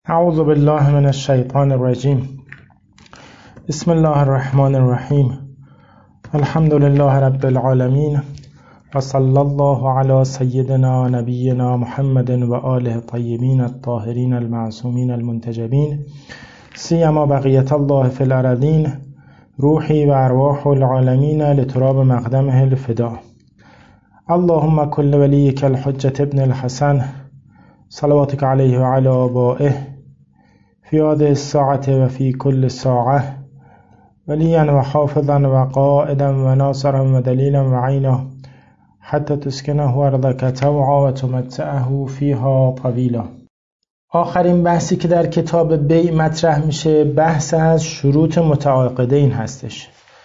اعوذ بالله من الشیطان الرجیم. بسم الله الرحمن الرحیم. الحمد لله رب العالمین و صلی الله علی سیدنا نبینا محمد و آله الطیبین الطاهرین المعصومین المنتجبین سیما بقیة الله فی الارضین روحی و ارواح العالمین لتراب مقدمه الفدا. اللهم كل وليك الحجة ابن الحسن صلواتك عليه وعلى آبائه في هذه الساعة وفي كل ساعة وليا وحافظا وقائدا وناصرا ودليلا وعينا حتى تسكنه أرضك طوعا وتمتعه فيها طويلا. آخرین بحثی که در کتاب بیع مطرح میشه بحث از شروط متعاقدین هستش،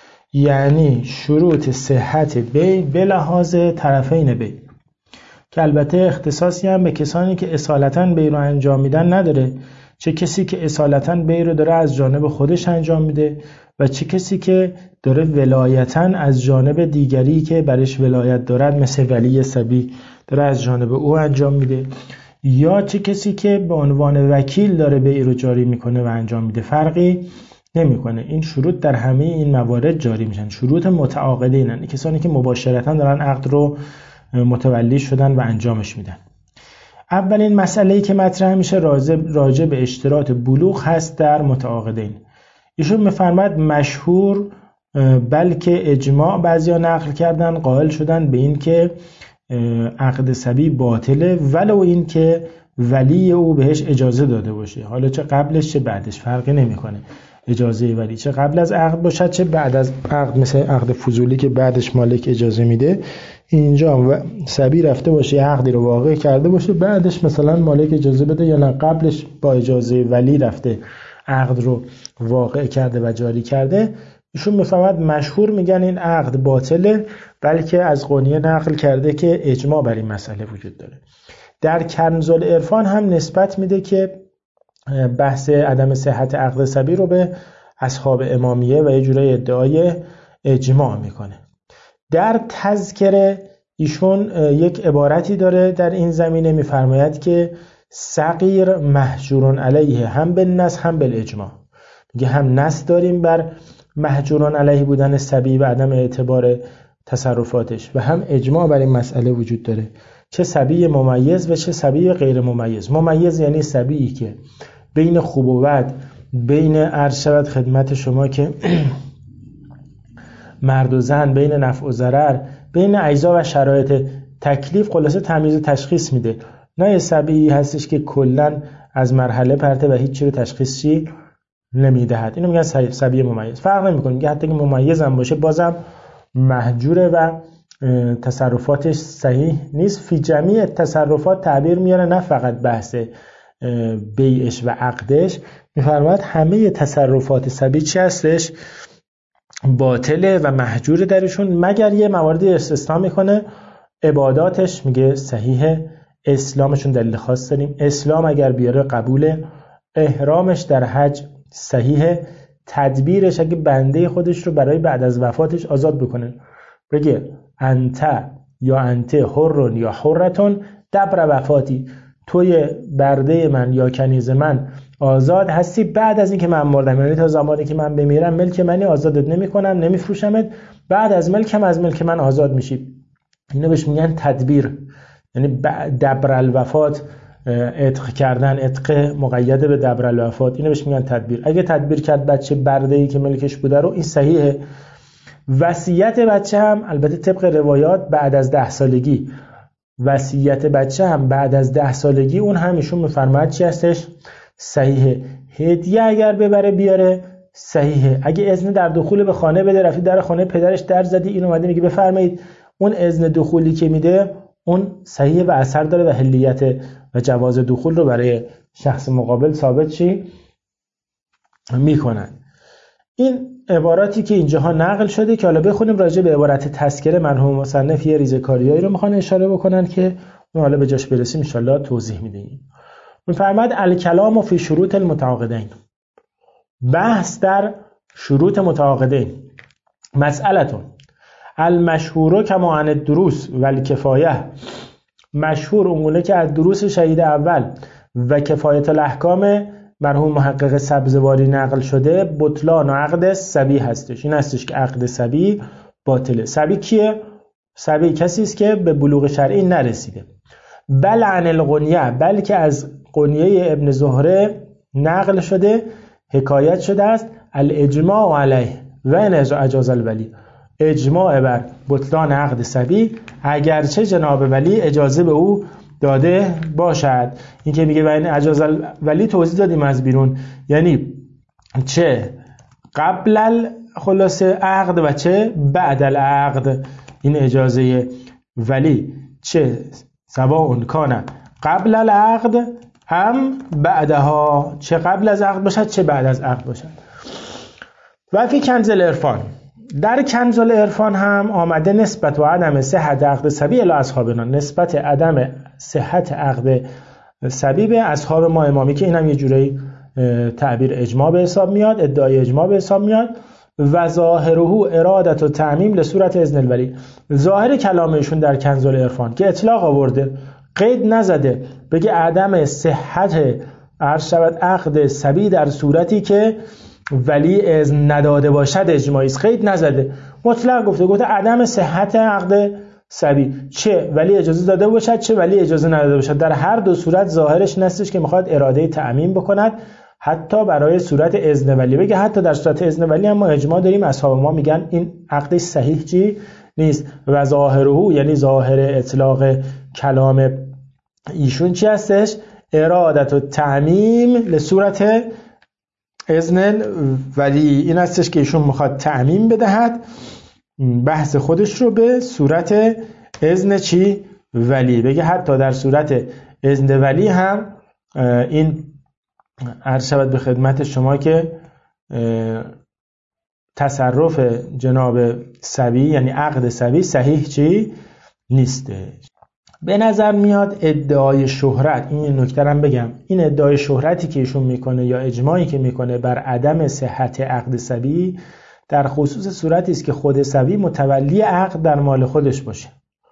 یعنی شروط صحت بیع به لحاظ طرفین بیع، که البته اختصاصی هم به کسانی که اصالتاً بیع رو انجام میدن نداره، چه کسی که اصالتاً بیع رو داره از جانب خودش انجام میده و چه کسی که داره ولایتاً از جانب دیگری که برش ولایت دارد مثل ولی صبی داره از جانب او انجام میده، یا چه کسی که به عنوان وکیل داره بیع رو جاری میکنه و انجام میده. فرقی نمیکنه. این شروط در همه این موارد جاری میشن. شروط متعاقدینن، کسانی که مباشرتاً دارن عقد رو متولی شدن و انجامش میدن. اولین مسئله‌ای که مطرح میشه راجع به اشتراط بلوغ هست در متعاقدین. ایشون میفرماید مشهور بلکه اجماع بعضیا نقل کردن قائل شدن به این که عقد صبی باطله ولو این که ولی او بهش اجازه داده باشه، حالا چه قبلش چه بعدش فرقی نمیکنه. اجازه ولی چه قبل از عقد باشد چه بعد از عقد، مثل عقد فضولی که بعدش مالک اجازه میده، اینجا صبی رفته باشه عقدی رو واقع کرده باشه بعدش مثلا مالک اجازه بده، یا نه قبلش با اجازه ولی رفته عقد رو واقع کرده و جاری کرده. ایشون میفهمد مشهور میگن این عقد باطله، بلکه از قونیه نقل کرده که اجماع بر این مسئله وجود داره. در کنز العرفان هم نسبت میده که بحث عدم صحت عقد صبی رو به اصحاب امامیه و یه جورای ادعای اجماع میکنه. در تذکره ایشون یک عبارتی داره در این زمینه، میفرماید که صغیر محجور علیه هم بالنص هم بالاجماع. میگه هم نص داریم بر محجور علیه بودن صبی و عدم اعتبار تصرفاتش و هم اجماع بر این مسئله وجود داره، چه صبی ممیز و چه صبی غیر ممیز. ممیز یعنی صبیی که بین خوب و بد، بین عرض شود خدمت شما که مرد و زن، بین نفع و ضرر، بین اجزا و شرایط تکلیف، خلاصه تمیز و تشخیص میده. نه یه صبی هستش که کلن از مرحله پرته و هیچ چیزی رو تشخیصی نمیدهد. اینو میگن صبی ممیز. فرق نمیکنه، میگه حتی که ممیز هم باشه بازم محجوره و تصرفاتش صحیح نیست. فی جمیع تصرفات تعبیر میاره، نه فقط بحث بیعش و عقدش. میفرماید همه تصرفات صبی چی هستش؟ باطله و محجور درشون، مگر یه مواردی استثناء میکنه. عباداتش میگه صحیحه، اسلامشون دلیل خاص داریم، اسلام اگر بیاره قبوله، احرامش در حج صحیحه، تدبیرش اگه بنده خودش رو برای بعد از وفاتش آزاد بکنه، بگه انت یا انت حرون یا حرتون دبر وفاتی، توی برده من یا کنیز من آزاد هستی بعد از اینکه من مردم، یعنی تا زمانی که من بمیرم ملک منی، آزادت نمی‌کنم، نمیفروشمت، بعد از ملکم از ملک من آزاد میشی. اینو بهش میگن تدبیر، یعنی دبر الوفات، عتق کردن، عتق مقید به دبر الوفات، اینو بهش میگن تدبیر. اگه تدبیر کرد بچه برده‌ای که ملکش بوده رو، این صحیحه. وصیت بچه هم البته طبق روایات بعد از 10 سالگی، وصیت بچه هم بعد از 10 سالگی، اون هم ایشون میفرماید چی هستش؟ صحیحه. هدیه اگر ببره بیاره صحیحه. اگه اذن در دخول به خانه بده، رفتی در خانه پدرش در زدی، این اومده میگه بفرمایید، اون اذن دخولی که میده اون صحیحه و اثر داره و حلیت و جواز دخول رو برای شخص مقابل ثابت چی میکنن. این عباراتی که اینجاها نقل شده که حالا بخونیم راجع به عبارت تذکره، مرحوم مصنف یه ریزکاریایی رو میخوان اشاره بکنن که اون حالا به جاش برسیم ان شاءالله توضیح میدیم. میفرماید الکلام فی شروط المتعاقدین، بحث در شروط متعاقدین. مسئلتون المشهور کما عن الدروس و الکفایه، مشهور اونگونه که از دروس شهید اول و کفایت الاحکام مرحوم محقق سبزواری نقل شده بطلان و عقد صبی هستش. این هستش که عقد صبی باطله. صبی کیه؟ صبی کسی است که به بلوغ شرعی نرسیده. بل عن الغنیه، بلکه از غنیه ابن زهره نقل شده، حکایت شده است الاجماع علیه و ان اجاز الولی، اجماع بر بطلان عقد صبی اگرچه جناب ولی اجازه به او داده باشد. این که میگه و ان اجاز الولی توضیح دادیم از بیرون، یعنی چه قبل خلاصه عقد و چه بعد العقد. این اجازه ولی چه سواء کان قبل العقد هم بعدها، چه قبل از عقد باشد چه بعد از عقد باشد. و فی کنز العرفان، در کنز العرفان هم آمده نسبت و عدم صحت عقد صبی الی اصحابنا، نسبت عدم صحت عقد صبی به اصحاب ما امامی، که این هم یه جوری تعبیر اجماع به حساب میاد، ادعای اجماع به حساب میاد. و ظاهره ارادت و تعمیم لصورت اذن الولی، ظاهر کلامشون در کنز العرفان که اطلاق آورده، قید نزده، بگه عدم صحت عرض شود عقد صبی در صورتی که ولی اذن نداده باشد اجماعی است، قید نزده، مطلق گفته عدم صحت عقد صبی، چه ولی اجازه داده باشد چه ولی اجازه نداده باشد. در هر دو صورت ظاهرش نستش که میخواد اراده تعمیم بکند، حتی برای صورت اذن ولی بگه حتی در صورت اذن ولی هم ما اجماع داریم، اصحاب ما میگن این عقد صحیح چی نیست. و ظاهره یعنی ظاهر اطلاق کلام ایشون چی هستش؟ ارادت و تعمیم لصورت اذن ولی، این هستش که ایشون میخواد تعمیم بدهد بحث خودش رو به صورت اذن چی؟ ولی، بگه حتی در صورت اذن ولی هم این عرض شود به خدمت شما که تصرف جناب صبی یعنی عقد صبی صحیح چی نیست. به نظر میاد ادعای شهرت، این نکته هم بگم، این ادعای شهرتی که ایشون میکنه یا اجماعی که میکنه بر عدم صحت عقد صبی در خصوص صورتی است که خود صبی متولی عقد در مال خودش باشه.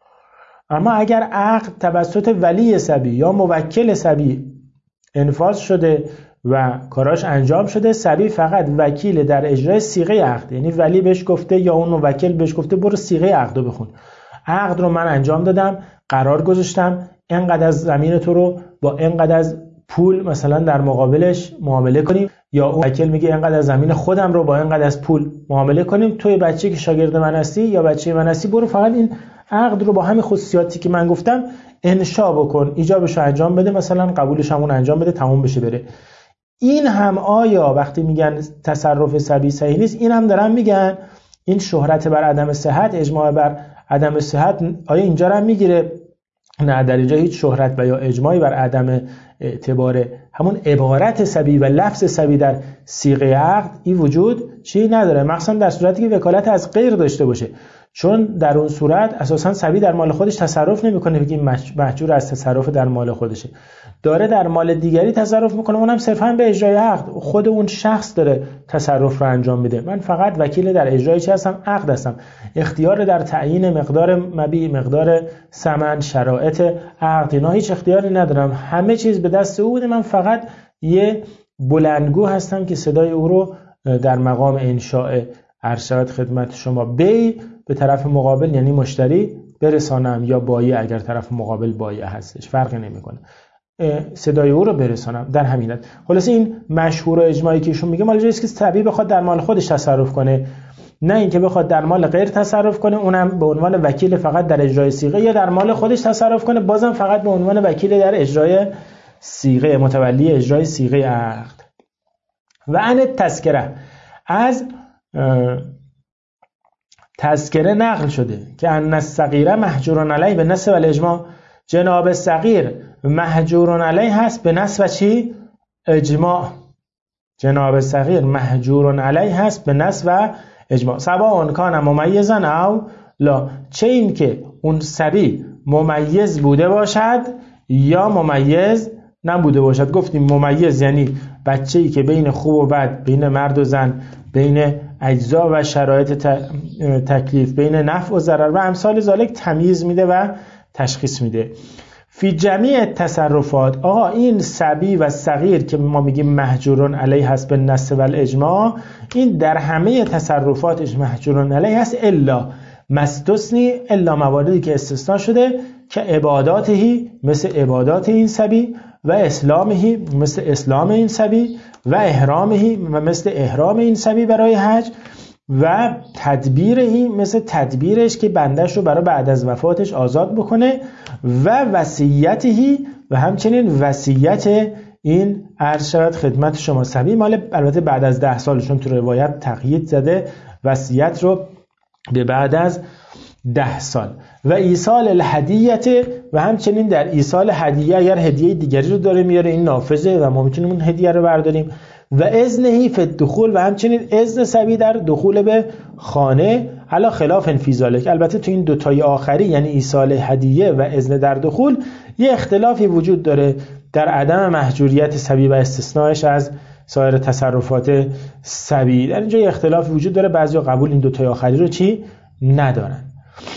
اما اگر عقد توسط ولی صبی یا موکل صبی انفاذ شده و کاراش انجام شده، صبی فقط وکیل در اجرای صیغه عقد، یعنی ولی بهش گفته یا اون موکل بهش گفته برو صیغه عقد رو بخون، عقد رو من انجام دادم، قرار گذاشتم اینقدر از زمین تو رو با اینقدر از پول مثلا در مقابلش معامله کنیم، یا اون وکیل میگه اینقدر از زمین خودم رو با اینقدر از پول معامله کنیم، توی بچه که شاگرد من هستی یا بچه من هستی برو فقط این عقد رو با همین خصوصیاتی که من گفتم انشا بکن، ایجابش رو انجام بده، مثلا قبولش همون انجام بده، تموم بشه بره. این هم آیا وقتی میگن تصرف صبی صحیح نیست، این هم دارن میگن این شهرت بر عدم صحت، اجماع بر عدم صحت، آیا اینجا رو هم میگیره؟ نه، در اینجا هیچ شهرت و یا اجماعی بر عدم اعتبار همون عبارت صبی و لفظ صبی در صیغه عقد این وجود چی نداره، مخصوصا در صورتی که وکالت از غیر داشته باشه، چون در اون صورت اساسا صبی در مال خودش تصرف نمیکنه، بگیم محجور از تصرف در مال خودشه، داره در مال دیگری تصرف میکنه، اونم صرفا به اجرای عقد، خود اون شخص داره تصرف رو انجام میده، من فقط وکیل در اجرای چی هستم؟ عقد هستم، اختیار در تعیین مقدار مبیع، مقدار ثمن، شرایط عقد، اینا هیچ اختیاری ندارم، همه چیز به دست او بوده، من فقط یه بلندگو هستم که صدای او رو در مقام انشاء ارشاد خدمت شما بی به طرف مقابل یعنی مشتری برسانم، یا بایع اگر طرف مقابل بایع هستش فرقی نمیکنه، صدای او رو برسانم، در همین خلاصه این مشهور و اجماعی که ایشون میگه مال جایی است که صبی بخواد در مال خودش تصرف کنه، نه اینکه بخواد در مال غیر تصرف کنه، اونم به عنوان وکیل فقط در اجرای صیغه، یا در مال خودش تصرف کنه بازم فقط به عنوان وکیل در اجرای صیغه، متولی اجرای صیغه عقد. و عن تذکره، از تذکره نقل شده که ان الصغیر محجور علیه به نص و الاجماع، جناب صغیر محجور علیه هست به نص و چی؟ اجماع، جناب صغیر محجور علیه هست به نص و اجماع، سواء کان ممیزا او لا، چه این که اون صبی ممیز بوده باشد یا ممیز نبوده باشد. گفتیم ممیز یعنی بچه‌ای که بین خوب و بد، بین مرد و زن، بین اجزا و شرایط تکلیف، بین نفع و ضرر و امثال ذالک تمیز میده و تشخیص میده. فی جمیع تصرفات. آقا این صبی و صغیر که ما میگیم مهجورون علیه هست به نص و الاجماع، این در همه تصرفاتش مهجورون علیه هست الا مستثنی، الا مواردی که استثناء شده که عباداتی مثل عبادات این صبی و اسلامهی مثل اسلام این صبی و احرامهی و مثل احرام این صبی برای حج و تدبیرهی مثل تدبیرش که بندش رو برای بعد از وفاتش آزاد بکنه و وصیتهی و همچنین وصیت این عرض شود خدمت شما صبی مال البته بعد از 10 سالشون تو روایت تقیید زده وصیت رو به بعد از 10 سال و ایصال الهدیت و همچنین در ایصال هدیه اگر هدیه دیگری رو داره میاره این نافذه و ما میتونیم اون هدیه رو برداریم و اذنهی فی الدخول و همچنین اذن صبی در دخول به خانه علی خلاف فی ذلک. البته تو این دوتای آخری یعنی ایصال هدیه و اذن در دخول یه اختلافی وجود داره در عدم محجوریت صبی و استثناءش از سایر تصرفات صبی. در اینجا یه اختلافی وجود داره، بعضیا قبول این دوتای آخری رو چی ندارن.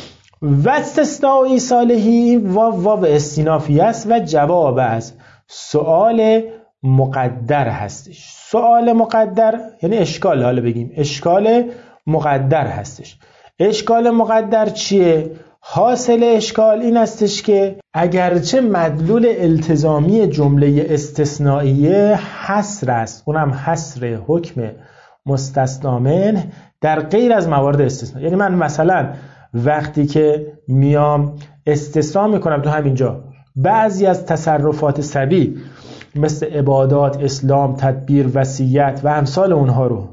و استثناء ایصالهی و استینافی است و جواب از سؤال مقدر هستش. سؤال مقدر یعنی اشکال، حالا بگیم اشکال مقدر هستش. اشکال مقدر چیه؟ حاصل اشکال این هستش که اگرچه مدلول التزامی جمله استثنائیه حصر است، اونم حصر حکم مستثنا منه در غیر از موارد استثناء. یعنی من مثلا وقتی که میام استثناء میکنم تو همینجا بعضی از تصرفات صبی مثل عبادات، اسلام، تدبیر، وصیت و امثال اونها رو،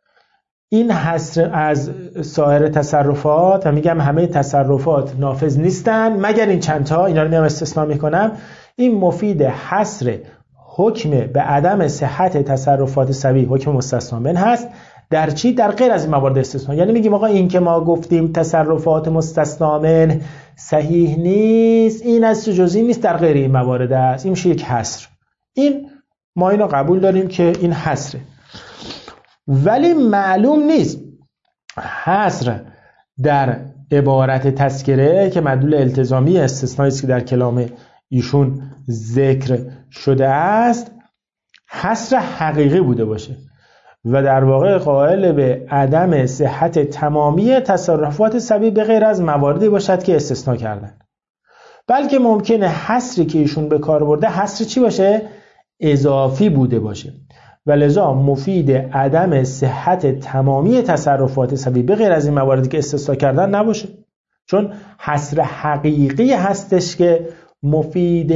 این حصر از سایر تصرفات و میگم همه تصرفات نافذ نیستن مگر این چند تا، اینا رو میام استثناء میکنم، این مفید حصر حکم به عدم صحت تصرفات صبی حکم مستثنا منه هست. در چی؟ در غیر از این موارد استثناء. یعنی میگیم آقا این که ما گفتیم تصرفات مستثنا منه صحیح نیست، این از جزئی نیست، در غیر این موارد است، این میشه یک حصر. این ما اینو قبول داریم که این حصره، ولی معلوم نیست حصر در عبارت تذکره که مدلول التزامی استثنایی است که در کلام ایشون ذکر شده است حصر حقیقی بوده باشه و در واقع قائل به عدم صحت تمامی تصرفات صبی به غیر از مواردی باشد که استثناء کردن، بلکه ممکنه حصری که ایشون به کار برده حصر چی باشه؟ اضافی بوده باشه و لذا مفید عدم صحت تمامی تصرفات صبی به غیر از این مواردی که استثناء کردن نباشه، چون حصر حقیقی هستش که مفید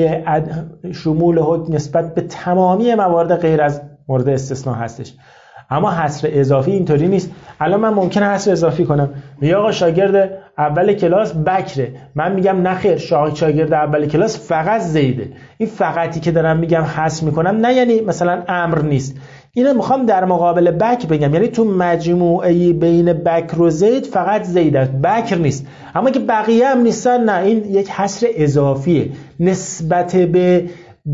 شمول حکم نسبت به تمامی موارد غیر از مورد استثناء هستش. اما حصر اضافی اینطوری نیست. الان من ممکنه حصر اضافی کنم، میگه آقا شاگرد اول کلاس بکره، من میگم نخیر شاگرد اول کلاس فقط زیده. این فقطی که دارم میگم حصر میکنم نه یعنی مثلا امر نیست، اینو میخوام در مقابل بکر بگم، یعنی تو مجموعه بین بکر و زید فقط زید است، بکر نیست. اما که بقیه هم نیستن نه، این یک حصر اضافیه نسبت به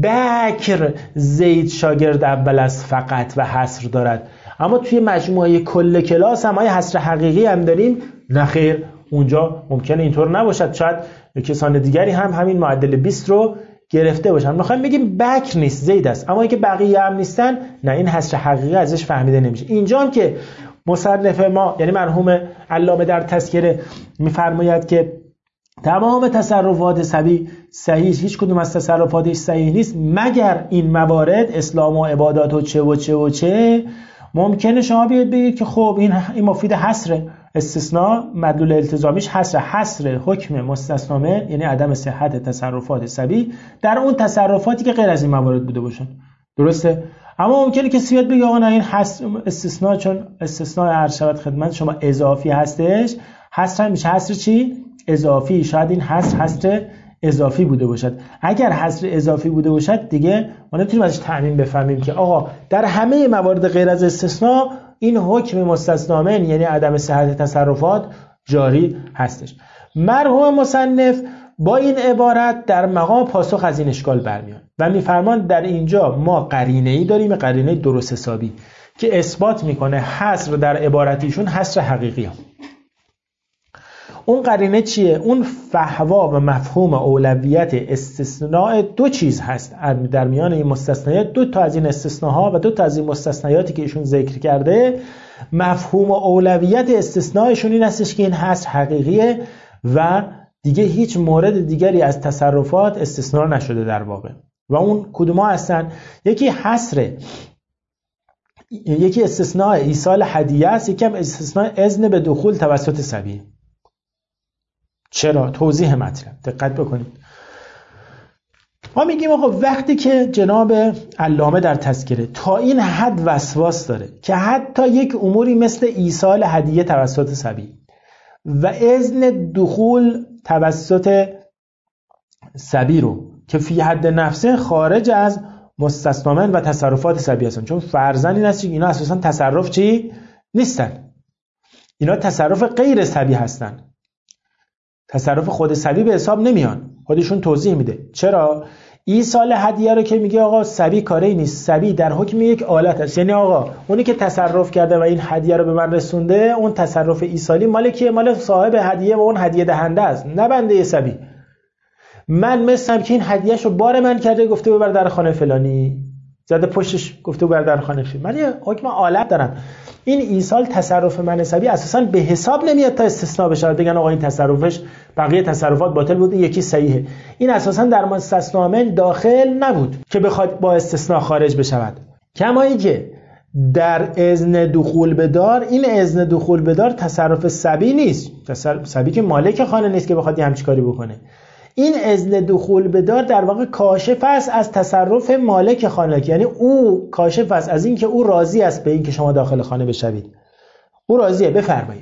بکر. زید شاگرد اول است فقط و حصر دارد، اما توی مجموعه کل کلاس هم یه حصر حقیقی هم داریم، نخیر اونجا ممکنه اینطور نباشد، شاید کسان دیگری هم همین معدل 20 رو گرفته باشن. میخوایم بگیم بکر نیست زید است، اما اینکه بقیه هم نیستن نه، این حصر حقیقی ازش فهمیده نمیشه. اینجا هم که مصنف ما یعنی مرحوم علامه در تذکره میفرماید که تمام تصرفات صبی صحیح، هیچ کدوم از تصرفاتش صحیح نیست مگر این موارد اسلام و عبادات و چه و چه و چه، ممکنه شما بیاید بگید که خب این مفید حصر استثناء مدلول التزامیش حصر حکم مستثنا منه، یعنی عدم صحت تصرفات صبی در اون تصرفاتی که غیر از این موارد بوده باشن. درسته؟ اما ممکنه کسی بیاد بگه آقا نه این حصر استثناء، چون استثناء عرض شود خدمت شما اضافی هستش، حصر میشه حصر چی؟ اضافی. شاید این حصر اضافی بوده باشد. اگر حصر اضافی بوده باشد دیگه ما نمیتونیم ازش تعمیم بفهمیم که آقا در همه موارد غیر از استثناء این حکم مستثنا منه یعنی عدم صحت تصرفات جاری هستش. مرحوم مصنف با این عبارت در مقام پاسخ از این اشکال برمیاد و میفرمان در اینجا ما قرینه‌ای داریم، قرینه درست حسابی که اثبات میکنه حصر در عبارتیشون حصر حقیقی هم. اون قرینه چیه؟ اون فحوا و مفهوم اولویت استثناء دو چیز هست در میان این مستثنیات. دو تا از این استثناها و دو تا از این مستثنیاتی که ایشون ذکر کرده، مفهوم اولویت استثناءشون این هستش که این حصر حقیقیه و دیگه هیچ مورد دیگری از تصرفات استثناء نشده در واقع. و اون کدوما هستن؟ یکی حصره، یکی استثناء ایصال هدیه است، یکی هم استثناء اذن به دخول توسط صبی. چرا؟ توضیح مطلب دقت بکنید. ما میگیم آقا وقتی که جناب علامه در تذکره تا این حد وسواس داره که حتی یک اموری مثل ایصال هدیه توسط صبی و اذن دخول توسط صبی رو که فی حد نفسه خارج از مستثنی و تصرفات صبی هستن، چون فرضاً این است که اینا اساساً تصرف چی نیستن، اینا تصرف غیر صبی هستن، تصرف خود صبی به حساب نمیان. خودشون توضیح میده چرا ایصال هدیه رو که میگه آقا صبی کاری نیست، صبی در حکم یک آلت است. یعنی آقا اونی که تصرف کرده و این هدیه رو به من رسونده، اون تصرف ایصالی مال کیه؟ مال صاحب هدیه و اون هدیه دهنده است، نه بنده صبی. من مثلم که این هدیه‌ش رو بار من کرده، گفته ببر در خانه فلانی، زده پشتش گفته ببر در خانه فلانی، من یه حکم آلت دارم. این ایصال تصرف من صبی اساساً به حساب نمیاد تا استثناء بشه، بگن آقا این تصرفش بقیه تصرفات باطل بود، یکی صحیحه. این اساساً در مستثنی من داخل نبود که بخواد با استثناء خارج بشود. کمایی که در اذن دخول بدار، این اذن دخول بدار تصرف صبی نیست، صبی که مالک خانه نیست که بخواد همچین کاری بکنه. این اذن دخول بدار در واقع کاشف است از تصرف مالک خانه، یعنی او کاشف است از این که او راضی است به این که شما داخل خانه بشوید، او راضیه بفرمایید.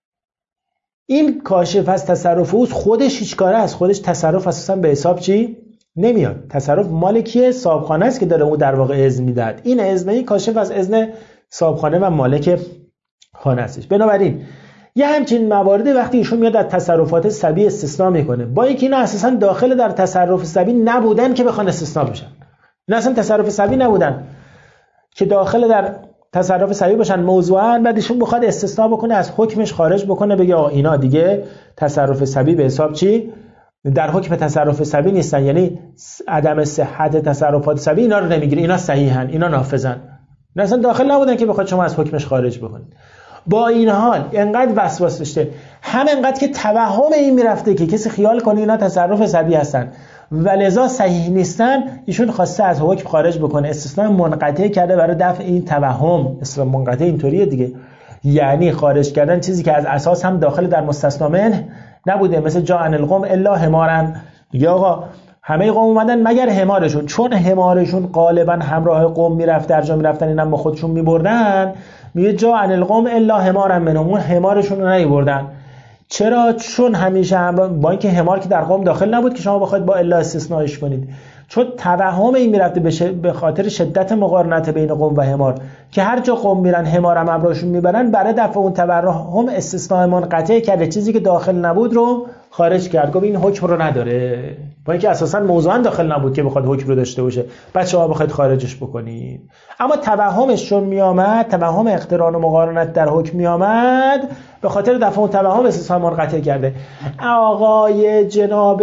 این کاشف از تصرف اوست، خودش هیچ کاره است، خودش تصرف اساسا به حساب چی نمیاد. تصرف مالکیه صاحبخانه است که داره او در واقع اذن میدهد. این اذن کاشف از اذن صاحبخانه و مالک خانه استش. بنابراین یه همچین مواردی وقتی ایشون میاد از تصرفات صبی استثناء میکنه، با اینکه اینا اساسا داخل در تصرف صبی نبودن که بخوان استثناء بشن، اینا اصلا تصرف صبی نبودن که داخل در تصرف صبی باشن موضوعاً، بعد ایشون بخواد استثناء بکنه، از حکمش خارج بکنه، بگه آقا اینا دیگه تصرف صبی به حساب چی در حکم تصرف صبی نیستن، یعنی عدم صحت تصرفات صبی اینا رو نمیگیره، اینا صحیحن، اینا نافذن، اینا اصلا داخل نبودن که بخواد شما از حکمش خارج بکنید. با این حال انقدر وسواس داشته، هم انقدر که توهم این میرفته که کسی خیال کنه اینا تصرف صبی هستن و لذا صحیح نیستن، ایشون خواسته از حکم خارج بکنه، استثناء منقطع کرده برای دفع این توهم. استثناء منقطع اینطوریه دیگه، یعنی خارج کردن چیزی که از اساس هم داخل در مستثنی منه نبوده، مثل جاء القوم الا حمارا، یا آقا همه قوم اومدن مگر حمارشون، چون حمارشون غالبا همراه قوم میرفت، در جا میرفتن، اینم با خودشون میبردن، میگه جاء القوم الا حمارا منهم، اون حمارشون رو نمیبردن. چرا؟ چون همیشه همراه، با اینکه حمار که در قوم داخل نبود که شما بخواید با الا استثناءش کنید، چون توهم این میرفته به خاطر شدت مقارنت بین قوم و حمار که هر جا قوم میرن حمار هم همراهشون میبرن، برای دفع اون توهم استثناء منقطع کرده، چیزی که داخل نبود رو خارج کرد، گفت این حکم رو نداره، با اینکه اساسا موضوعا داخل نبود که بخواد حکم رو داشته باشه، بعد شما بخواید خارجش بکنید. اما توهمش چون میامد، توهم اقتران و مقارنت در حکم میامد، به خاطر دفع اون توهم استثناء منقطع کرده. آقای جناب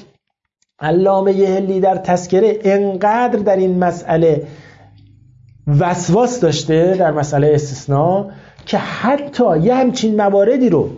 علامه هلی در تذکره انقدر در این مسئله وسواس داشته در مسئله استثناء که حتی یه همچین مواردی رو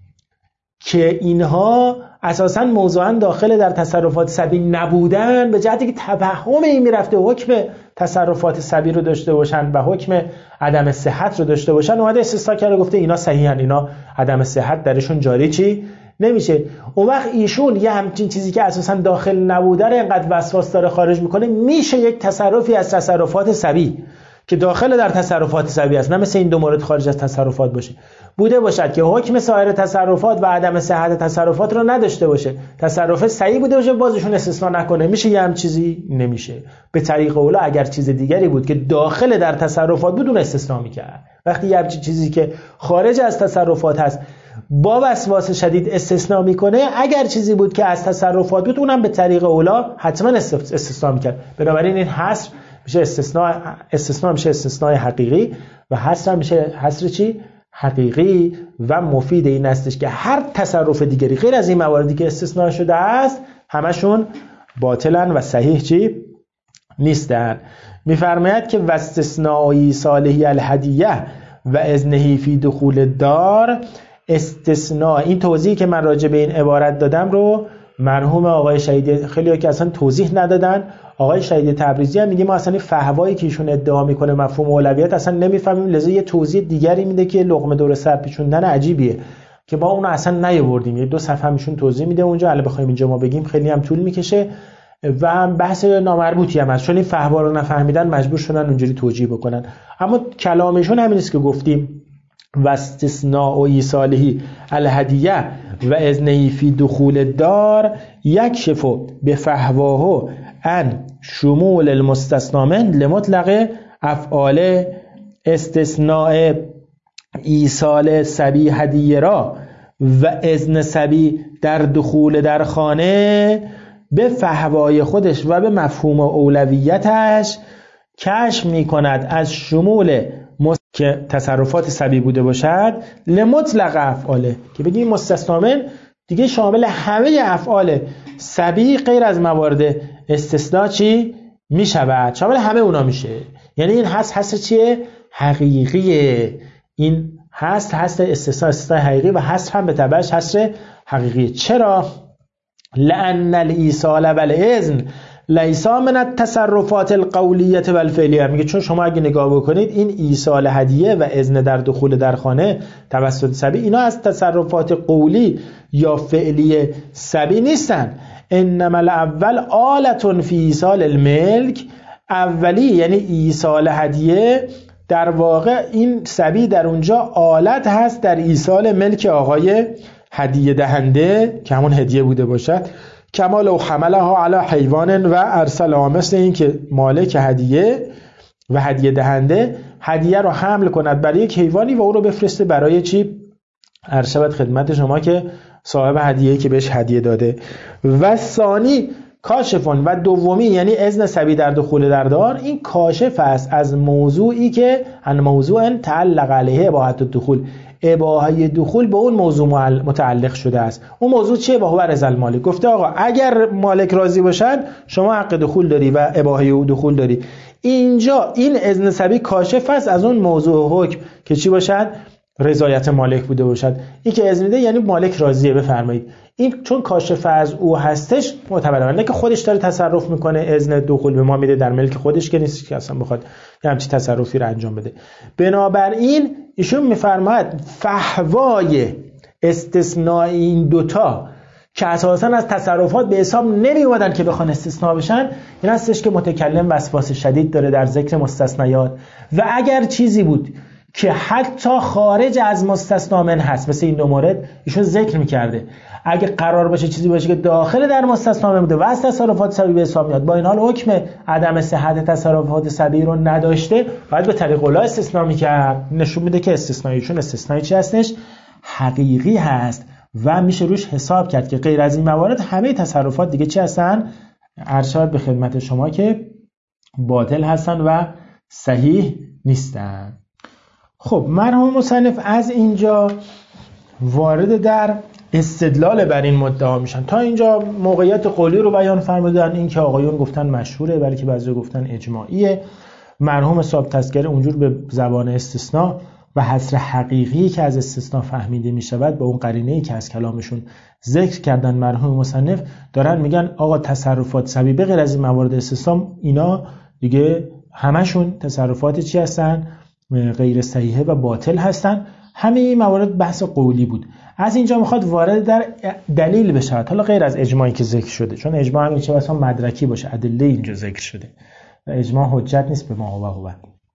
که اینها اساساً موضوعاً داخل در تصرفات صبی نبودن، به جهتی که توهم این میرفته حکم تصرفات صبی رو داشته باشن و حکم عدم صحت رو داشته باشن، اومده استثناء کرده، گفته اینا صحیحن، اینا عدم صحت درشون جاری چی نمیشه. اون وقت ایشون یه همچین چیزی که اساساً داخل نبوده رو اینقدر وسواس داره خارج میکنه، میشه یک تصرفی از تصرفات صبی که داخل در تصرفات صبی است، نه مثل این دو مورد خارج از تصرفات باشه، بوده باشد که حکم سایر تصرفات و عدم صحت تصرفات رو نداشته باشه، تصرف صحیح بوده باشه بازشون استثناء نکنه، میشه یه هم چیزی نمیشه. به طریق اولا اگر چیز دیگری بود که داخل در تصرفات بود اون استثناء میکرد. وقتی یه چیزی که خارج از تصرفات هست با وسواس شدید استثناء میکنه، اگر چیزی بود که از تصرفات بود اونم به طریق اولا حتما استثناء میکرد. بنابراین این حصر میشه استثناء میشه استثناء حقیقی و حصر میشه حصر چی؟ حقیقی و مفید این استش که هر تصرف دیگری غیر از این مواردی که استثناء شده است همشون باطلن و صحیح چی نیستن. میفرماید که واستثناء صالحی الهدیه و اذنه فی دخول الدار، استثناء این توضیحی که من راجع به این عبارت دادم رو مرحوم آقای شهیدی، خیلی‌ها که اصلا توضیح ندادن، آقای شهیدی تبریزی هم میگه ما اصلا فهوایی که ایشون ادعا میکنه مفهوم اولویت اصلا نمیفهمیم، لذا یه توضیح دیگری میده که لقمه دور سر پیچوندن عجیبیه که با اون اصلا نیاوردیم. یه 2 صفحه ایشون توضیح میده اونجا، الان بخوایم اینجا ما بگیم خیلی هم طول میکشه و بحث نامربوطی هم هست، چون این فهوا رو نفهمیدن مجبور شدن اونجوری توجیه بکنن. اما کلامشون همین است که گفتیم و استثناء ایصاله الهدیه و اذنه فی دخول الدار یکشف بفهواه عن شمول المستثنی من لمطلق افعال. استثناء ایصال صبی هدیه را و اذن صبی در دخول در خانه به فهوای خودش و به مفهوم اولویتش کشف می کند از شمول که تصرفات صبی بوده باشد لمطلق افعاله، که بگیم مستثنی من دیگه شامل همه افعال صبی غیر از موارد استثناء چی می شود، شامل همه اونا میشه. یعنی این هست چیه؟ حقیقیه. این هست استثناء حقیقی و هست هم به تبعش هست حقیقی. چرا؟ لأن الایصال والاذن لیس من التصرفات القولیه والفعلیه. میگه چون شما اگه نگاه بکنید این ایصال هدیه و اذن در دخول در خانه توسط صبی، اینا از تصرفات قولی یا فعلی صبی نیستن. انما الاول آلة فی ایصال الملک، اولی یعنی ایصال هدیه در واقع این صبی در اونجا آلت هست در ایصال ملک آقای هدیه دهنده که همون هدیه بوده باشد. کما لو حملها علی حیوان و ارسلها، مثل این که مالک هدیه و هدیه دهنده هدیه رو حمل کند برای یک حیوانی و او رو بفرسته برای چی؟ ارشبت خدمت شما که صاحب هدیه که بهش هدیه داده. و ثانی کاشفون، و دومی یعنی اذن صبی در دخول در دار، این کاشف است از موضوعی که ان موضوع تعلق علیه اباحت الدخول، اباحه دخول به اون موضوع متعلق شده است. اون موضوع چیه؟ با هو رضا المالک. گفته آقا اگر مالک راضی باشن شما حق دخول داری و اباحه دخول داری. اینجا این اذن صبی کاشف است از اون موضوع حکم که چی باشد؟ رضایت مالک بوده باشد. این که اذن ده یعنی مالک راضیه، بفرمایید. این چون کاشف از او هستش معتبره، نه که خودش داره تصرف میکنه اذن دخول به ما میده، در ملک خودش که نیست که اصلا بخواد یه همچین تصرفی رو انجام بده. بنابراین ایشون میفرماید فهوای استثناء این دوتا که اساسا از تصرفات به حساب نمی اومدن که بخوان استثناء بشن، این هستش که متکلم وسواس شدید داره در ذکر مستثنیات. و اگر چیزی بود که حتی خارج از مستثنی من هست، مثل این 2 مورد ایشون ذکر میکرده، اگه قرار باشه چیزی باشه که داخل در مستثنی من بوده و از تصرفات صبی به حساب میاد، با این حال حکم عدم صحت تصرفات صبی رو نداشته، باید به طریق اولا استثناء میکرد. نشون میده که استثنایشون استثنایی چی هستش؟ حقیقی هست و میشه روش حساب کرد که غیر از این موارد همه تصرفات دیگه چی هستن؟ ارشاد به خدمت شما که باطل هستن و صحیح نیستن. خب مرحوم مصنف از اینجا وارد در استدلال بر این مدعا میشن. تا اینجا موقعیت قولی رو بیان فرمودن، این که آقایون گفتن مشهوره بلکه بعضی گفتن اجماعیه. مرحوم صاحب تذکره اونجور به زبان استثناء و حصر حقیقی که از استثناء فهمیده میشود با اون قرینه‌ای که از کلامشون ذکر کردن مرحوم مصنف دارن میگن آقا تصرفات صبی به غیر از این موارد استثناء اینا دیگه همشون تصرفات چی هستن؟ غیر صحیحه و باطل هستن. همه این موارد بحث قولی بود. از اینجا میخواد وارد در دلیل بشه، حالا غیر از اجماعی که ذکر شده، چون اجماع هم میشه مثلا مدرکی باشه، ادله اینجا ذکر شده و اجماع حجت نیست به ما و هو.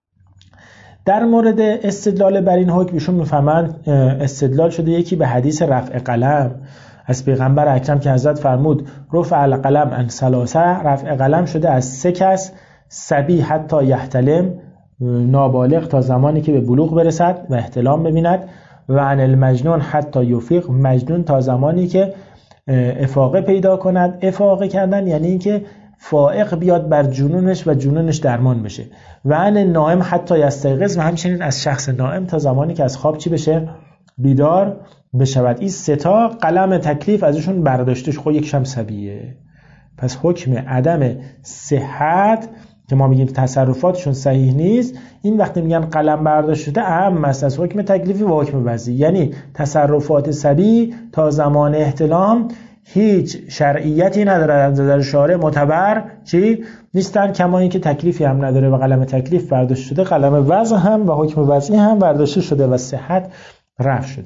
در مورد استدلال بر این حکم ایشون میفهمند استدلال شده یکی به حدیث رفع قلم از پیغمبر اکرم که حضرت فرمود رفع القلم عن ثلاثه، رفع قلم شده از 3 کس، صبی حتی یحتلم، نابالغ تا زمانی که به بلوغ برسد و احتلام ببیند، و عن المجنون حتی یفیق، مجنون تا زمانی که افاقه پیدا کند. افاقه کردن یعنی اینکه فائق بیاد بر جنونش و جنونش درمان بشه. و ان نائم حتی یستیقظ، و همچنین از شخص نائم تا زمانی که از خواب چی بشه؟ بیدار بشود. این سه تا قلم تکلیف ازشون برداشته شد. خب یکشم سبیه. پس حکم عدم صحت که ما میگیم تصرفاتشون صحیح نیست، این وقتی میگن قلم برداشته شده اهم است از حکم تکلیفی و حکم وضعی. یعنی تصرفات صبی تا زمان احتلام هیچ شرعیتی نداره، از نظر شارع معتبر چی نیستن، کما اینکه تکلیفی هم نداره و قلم تکلیف برداشته شده، قلم وضع هم و حکم وضعی هم برداشته شده و صحت رفع شده.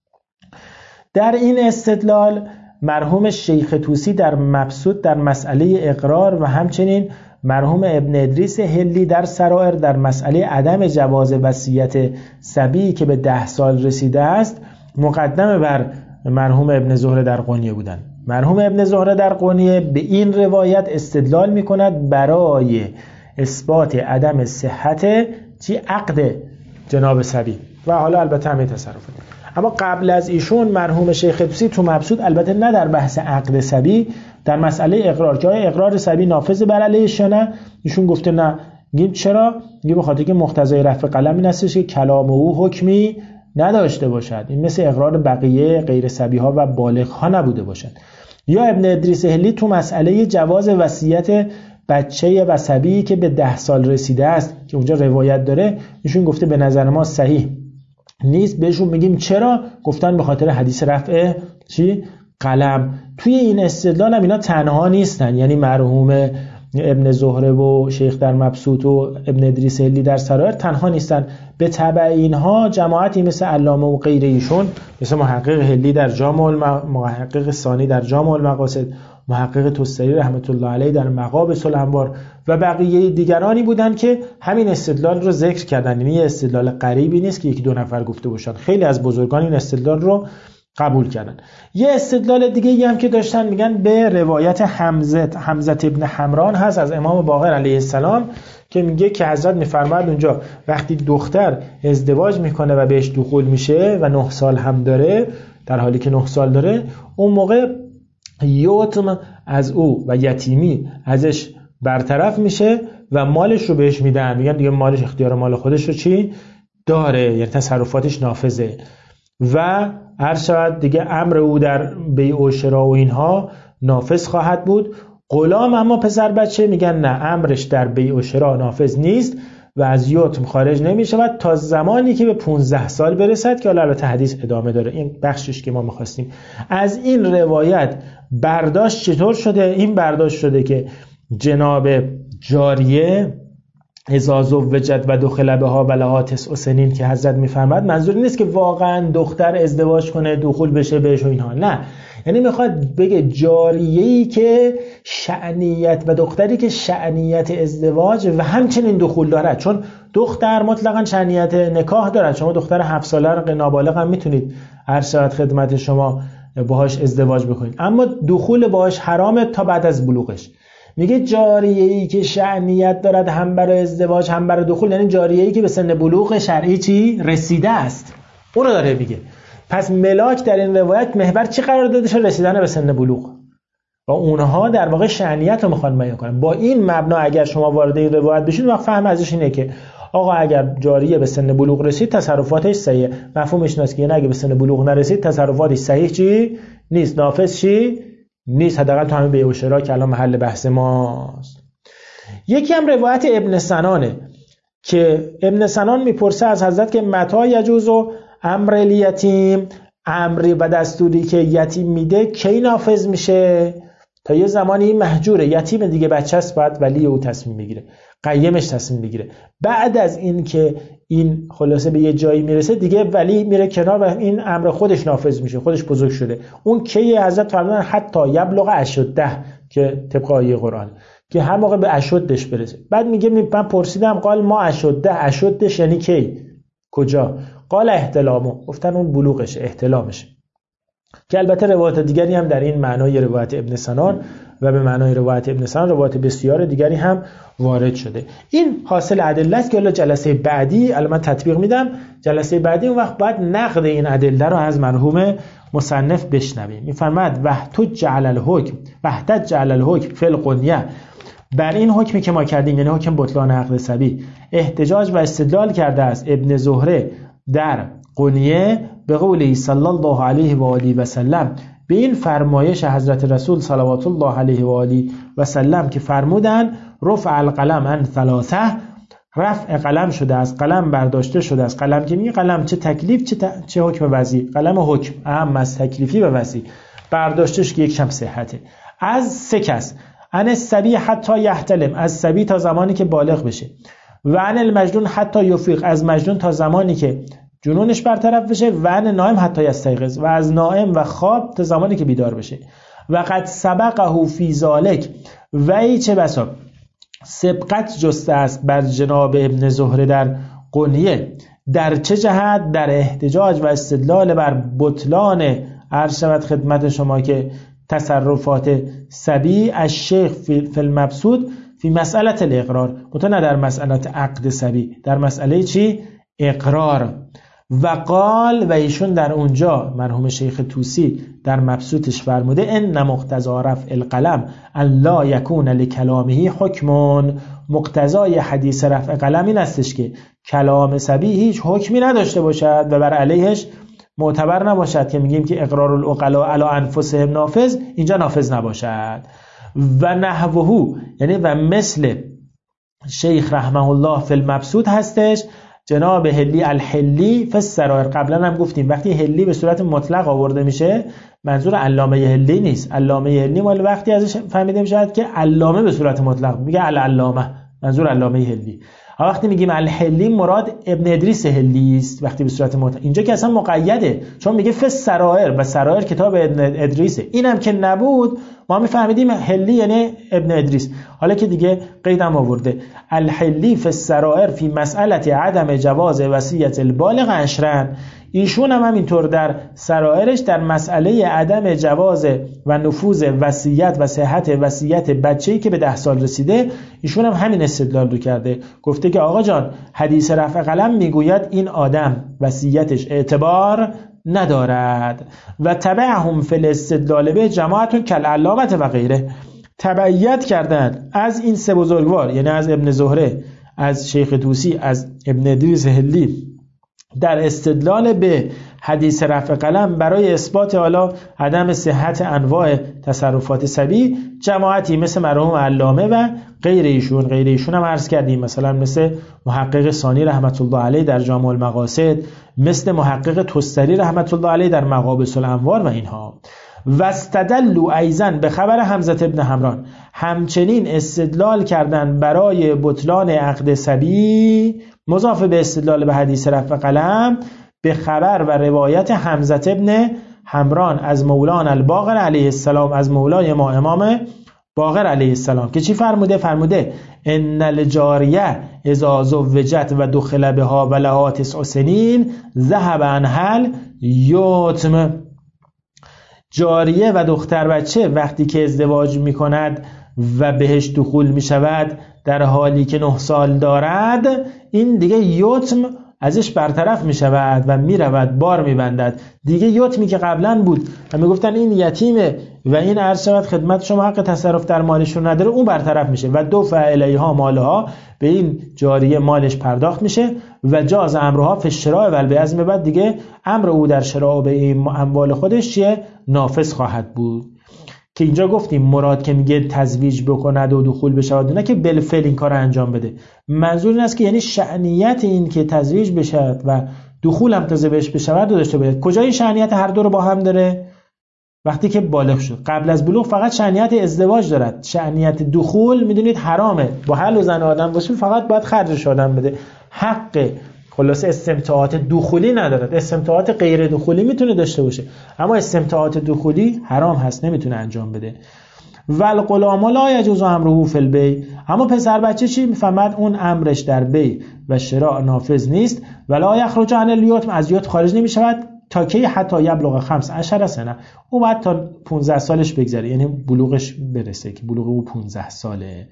در این استدلال مرحوم شیخ طوسی در مبسوط در مسئله اقرار و همچنین مرحوم ابن ادریس حلی در سرائر در مسئله عدم جواز وصیت صبی که به 10 سال رسیده است مقدم بر مرحوم ابن زهره در قونیه بودند. مرحوم ابن زهره در قونیه به این روایت استدلال می کند برای اثبات عدم صحت عقد جناب صبی و حالا البته همه تصرفات. اما قبل از ایشون مرحوم شیخ طوسی تو مبسوط، البته نه در بحث عقد صبی، در مسئله اقرار که آیا اقرار صبی نافذ بر علیهش یا نه، ایشون گفته نه. میگیم چرا؟ میگه به خاطر که مقتضای رفع قلم این هستش که کلام او حکمی نداشته باشد، این مثل اقرار بقیه غیر صبی ها و بالغ ها نبوده باشد. یا ابن ادریس حلی تو مسئله جواز وصیت بچه و صبی که به 10 سال رسیده است که اونجا روایت داره، ایشون گفته به نظر ما صحیح نیست. بهشون میگیم چرا؟ گفتن به خاطر حدیث رفع قلم. توی این استدلال هم اینا تنها نیستن، یعنی مرحوم ابن زهره و شیخ در مبسوط و ابن ادریس حلی در سرائر تنها نیستن. به تبع اینها جماعتی مثل علامه و غیر ایشون، مثل محقق حلی در محقق ثانی در جامع المقاصد، محقق توستری رحمت الله علیه در مقابس الانوار و بقیه دیگرانی بودن که همین استدلال رو ذکر کردن. یعنی استدلال غریبی نیست که 1-2 نفر گفته باشن، خیلی از بزرگان این استدلال رو قبول کردن. یه استدلال دیگه هم که داشتن میگن به روایت حمزه ابن حمران هست از امام باقر علیه السلام که میگه که حضرت میفرماد اونجا وقتی دختر ازدواج میکنه و بهش دخول میشه و 9 سال هم داره، در حالی که 9 سال داره، اون موقع یتم از او و یتیمی ازش برطرف میشه و مالش رو بهش میدن. میگن دیگه مالش اختیار مال خودش رو چی داره، یعنی تصرفاتش نافذه و هر شود دیگه امر او در بیع و شراء و اینها نافذ خواهد بود. غلام اما پسر بچه میگن نه، امرش در بیع و شراء نافذ نیست و از یتم خارج نمیشود تا زمانی که به 15 سال برسد که البته حدیث ادامه داره. این بخشش که ما میخواستیم. از این روایت برداشت چطور شده؟ این برداشت شده که جناب جاریه اذا زوجت و دخل بها ولها 9 سنین که حضرت میفرماد، منظور نیست که واقعا دختر ازدواج کنه دخول بشه بهش و اینها، نه، یعنی میخواد بگه جاریه‌ای که شأنیت و دختری که شأنیت ازدواج و همچنین دخول دارد، چون دختر مطلقاً شأنیت نکاح دارد. شما دختر 7 ساله نابالغ هم میتونید هر شرط خدمت شما باهاش ازدواج بکنید، اما دخول باهاش حرامه تا بعد از بلوغش. میگه جاریه‌ای که شأنیت دارد هم برای ازدواج هم برای دخول، یعنی جاریه‌ای که به سن بلوغ شرعی چی رسیده است، اون رو داره میگه. پس ملاک در این روایت محور چی قرار داده شد؟ رسیدن به سن بلوغ و اونها در واقع شأنیت رو میخوان بیان کنن. با این مبنا اگر شما وارد این روایت بشید، وقت فهم ازش اینه که آقا اگر جاریه به سن بلوغ رسید تصرفاتش صحیح. مفهومش اینه که اگه به سن بلوغ نرسید تصرفاتش صحیح چی نیست، نافذ چی نیست، حداقل تو همین بیع و شراء که الان محل بحث ماست. یکی هم روایت ابن سنانه که ابن سنان میپرسه از حضرت که متى یجوز امر الیتیم، امری و دستوری که یتیم میده کی نافذ میشه؟ تا یه زمانی محجوره، یتیم دیگه بچه است، باید ولی او تصمیم بگیره، قیمش تصمیم بگیره. بعد از این که این خلاصه به یه جایی میرسه دیگه ولی میره کنار و این امر خودش نافذ میشه، خودش بزرگ شده. اون کی؟ حضرت فرمودن حتی یبلغ اشده، که طبق آیه قرآن که هر موقع به اشدش برسه. بعد میگه من پرسیدم قال ما اشده، اشدش یعنی کی، کجا؟ قال احتلامو، گفتن اون بلوغش، احتلامش، که البته روایت دیگری هم در این معنای روایت ابن سنان و به معنای روایت ابن سنان روایت بسیار دیگری هم وارد شده. این حاصل ادله است که الان جلسه بعدی الان من تطبیق میدم. جلسه بعدی اون وقت باید نقد این ادله رو از مرحوم مصنف بشنویم. میفرماد وحتج علی الحکم فی القنیه، بر این حکمی که ما کردیم، یعنی حکم بطلان عقد صبی، احتجاج و استدلال کرده است ابن زهره در قنیه به قوله صلی الله علیه و آله و سلم، به این فرمایش حضرت رسول صلوات الله علیه و آله و سلم که فرمودن رفع القلم عن ثلاثه، رفع قلم شده است، قلم برداشته شده است. قلم که میگه قلم چه تکلیف چه حکم وضعی، قلم حکم اهم از تکلیفی و وضعی، برداشتش که یک شم صحته. از سه کس، عن الصبی حتی یحتلم، از صبی تا زمانی که بالغ بشه، و عن المجنون حتی یفیق، از مجنون تا زمانی که جنونش برطرف بشه، و عن نائم حتی یستیقظ، و از نائم و خواب تا زمانی که بیدار بشه. و قد سبقه فی ذلک، و ای چه بسا سبقت جسته است بر جناب ابن زهره در قنیه. در چه جهت؟ در احتجاج و استدلال بر بطلان عرض شود خدمت شما که تصرفات صبی از شیخ فی المبسوط فی مسئله الاقرار، نه در مسئله عقد صبی، در مسئله چی؟ اقرار. و قال، و ایشون در اونجا مرحوم شیخ طوسی در مبسوطش فرموده ان مقتضی رفع القلم ان لا یکون لکلامه حکمون، مقتضای حدیث رفع قلم این استش که کلام صبی هیچ حکمی نداشته باشد و بر علیهش معتبر نباشد، که میگیم که اقرار العقلاء علی انفسهم نافذ، اینجا نافذ نباشد. و نحوه، یعنی و مثل شیخ رحمه الله فی المبسوط هستش جناب هلی الحلی فی السرائر. قبلا هم گفتیم وقتی هلی به صورت مطلق آورده میشه منظور علامه هلی نیست، علامه هلی مال وقتی ازش فهمیده میشه که علامه به صورت مطلق میگه العلامه، منظور علامه هلی. وقتی میگیم الحلی مراد ابن ادریس هلی است وقتی به صورت مطلق. اینجا که اصلا مقیده، چون میگه فی السرائر و سرائر کتاب ابن ادریسه، اینم که نبود ما میفهمیدیم هلی یعنی ابن ادریس. حالا که دیگه قیدم آورده الحلی فی السرائر فی مسئله عدم جواز وصیت البالغ عشرا، ایشون هم همینطور در سرائرش در مسئله عدم جواز و نفوذ وصیت و صحت وصیت بچه‌ای که به 10 سال رسیده، ایشون هم همین استدلال رو کرده، گفته که آقا جان حدیث رفع قلم میگوید این آدم وصیتش اعتبار ندارد. و تبعهم فی الاستدلال به جماعت کالعلامه و غیره، تبعیت کردن از این سه بزرگوار، یعنی از ابن زهره، از شیخ طوسی، از ابن ادریس هلی، در استدلال به حدیث رفع قلم برای اثبات حالا عدم صحت انواع تصرفات صبی، جماعتی مثل مرحوم علامه و غیر ایشون هم عرض کردیم، مثلا مثل محقق ثانی رحمت الله علیه در جامع المقاصد، مثل محقق تستری رحمت الله علیه در مقابس الانوار و اینها. و استدلوا ایضا به خبر حمزه ابن حمران، همچنین استدلال کردن برای بطلان عقد صبی مضاف به استدلال به حدیث رفع قلم به خبر و روایت حمزه ابن حمران از مولان الباقر علیه السلام، از مولای ما امام باقر علیه السلام که چی فرموده؟ فرموده ان الجاریه اذا زوجت و دخل بها و لها 9 سنین ذهب عنها یتم. جاریه و دختر بچه وقتی که ازدواج می کند و بهش دخول می شود در حالی که 9 سال دارد، این دیگه یتم ازش برطرف می شود و می رود بار می بندد. دیگه یتمی که قبلا بود و می گفتن این یتیمه و این عرض شود خدمت شما حق تصرف در مالشون نداره، اون برطرف میشه و دفع الیها مالها، به این جاریه مالش پرداخت میشه و جاز امرها فی الشراء و البیع، از بعد دیگه امر او در شراء و بیع اموال خودش چیه؟ نافذ خواهد بود. که اینجا گفتیم مراد که میگه تزویج بکند و دخول بشود، نه که بالفعل این کار انجام بده. منظور این است که یعنی شأنیت این که تزویج بشود و دخول هم تازه بهش بشود داشته باشه. کجا این شأنیت هر دو رو با هم داره؟ وقتی که بالغ شد. قبل از بلوغ فقط شأنیت ازدواج دارد، شأنیت دخول میدونید حرامه، با حل و زن آدم باشه فقط باید خرجش آدم بده، حق خلاص استمتاعات دخولی ندارد. استمتاعات غیر دخولی میتونه داشته باشه، اما استمتاعات دخولی حرام هست، نمیتونه انجام بده. والغلام لا یجوز امره فی البیع، اما پسر بچه چی میفهمد؟ اون امرش در بیع و شراء نافذ نیست. ولا یخرج عن الیتم، از یتم خارج نمیشود تا کی؟ حتی یبلغ 15 سنه، او بعد تا 15 سالش بگذره، یعنی بلوغش برسه که بلوغ او 15 ساله.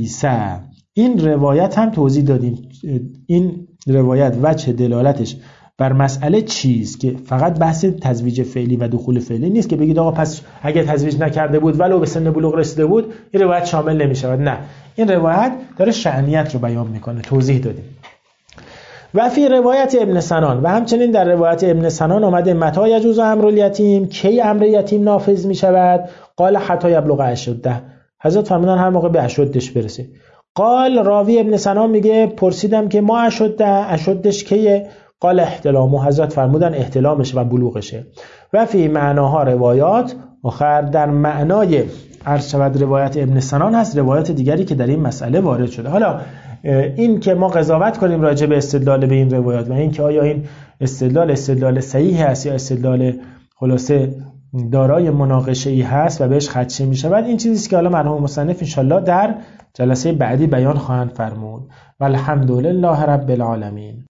الحدیثه، این روایت هم توضیح دادیم، این روایت وجه دلالتش بر مسئله چیز که فقط بحث تزویج فعلی و دخول فعلی نیست که بگید آقا پس اگه تزویج نکرده بود ولو به سن بلوغ رسیده بود این روایت شامل نمی‌شود. نه، این روایت داره شأنیت رو بیان میکنه. توضیح دادیم. و فی روایت ابن سنان، و همچنین در روایت ابن سنان آمده متى یجوز امر الیتیم، کی امر یتیم نافذ می‌شود؟ قال حتی یبلغ اشده، حضرت فرمودن هر موقع به اشدش برسه. قال راوی ابن سنان میگه پرسیدم که ما اشدش کیه؟ قال احتلامو، حضرت فرمودن احتلامش و بلوغشه. و فی معناها روایات، آخر در معنای عرض شود روایت ابن سنان هست روایت دیگری که در این مسئله وارد شده. حالا این که ما قضاوت کنیم راجع به استدلال به این روایات و این که آیا این استدلال صحیح است یا استدلال خلاصه دارای مناقشه‌ای هست و بهش خدشه می‌شود، این چیزی است که حالا مرحوم مصنف انشالله در جلسه بعدی بیان خواهند فرمود. والحمدلله رب العالمین.